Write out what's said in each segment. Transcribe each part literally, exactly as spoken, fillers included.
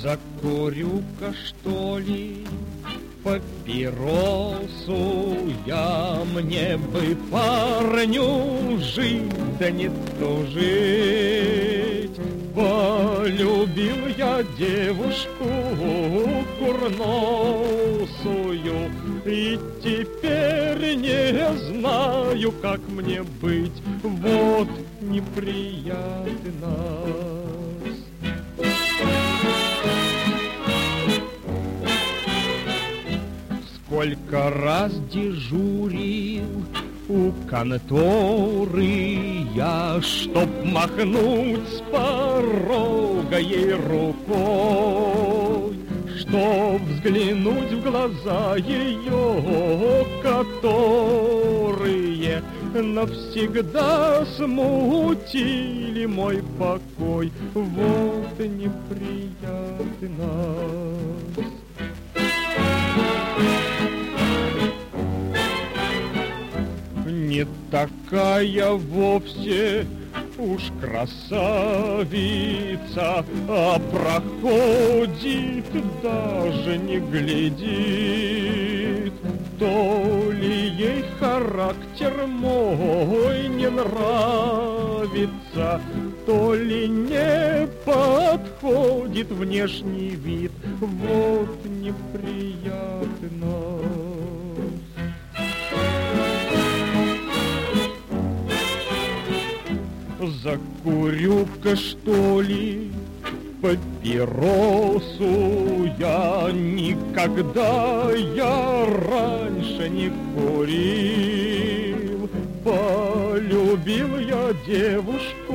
Закурю-ка, что ли, папиросу я, мне бы парню жить, да не тужить. Полюбил я девушку курносую, и теперь не знаю, как мне быть, вот неприятно. Сколько раз дежурил у конторы я, чтоб махнуть с порога ей рукой, чтоб взглянуть в глаза ее, которые навсегда смутили мой покой. Вот неприятно. Не такая вовсе уж красавица, а проходит, даже не глядит. То ли ей характер мой не нравится, то ли не подходит внешний вид. Вот неприятно. Закурю-ка, что ли, папиросу я, никогда я раньше не курил. Полюбил я девушку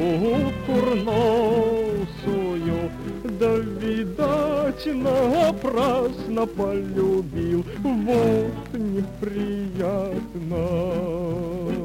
курносую, да, видать, напрасно полюбил. Вот неприятно.